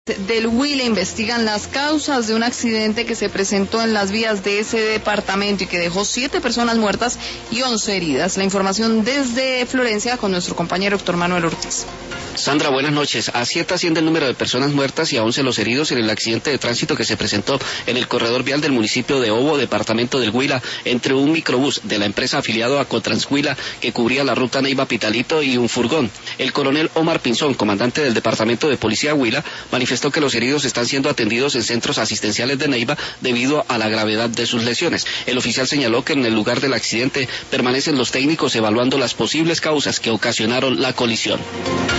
Del Huila investigan las causas de un accidente que se presentó en las vías de ese departamento y que dejó 7 personas muertas y 11 heridas. La información desde Florencia con nuestro compañero Héctor Manuel Ortiz. Sandra, buenas noches. A 7 asciende el número de personas muertas y a 11 los heridos en el accidente de tránsito que se presentó en el corredor vial del municipio de Obo, departamento del Huila, entre un microbús de la empresa afiliado a Cotranshuila que cubría la ruta Neiva-Pitalito y un furgón. El coronel Omar Pinzón, comandante del departamento de policía Huila, manifestó que los heridos están siendo atendidos en centros asistenciales de Neiva debido a la gravedad de sus lesiones. El oficial señaló que en el lugar del accidente permanecen los técnicos evaluando las posibles causas que ocasionaron la colisión.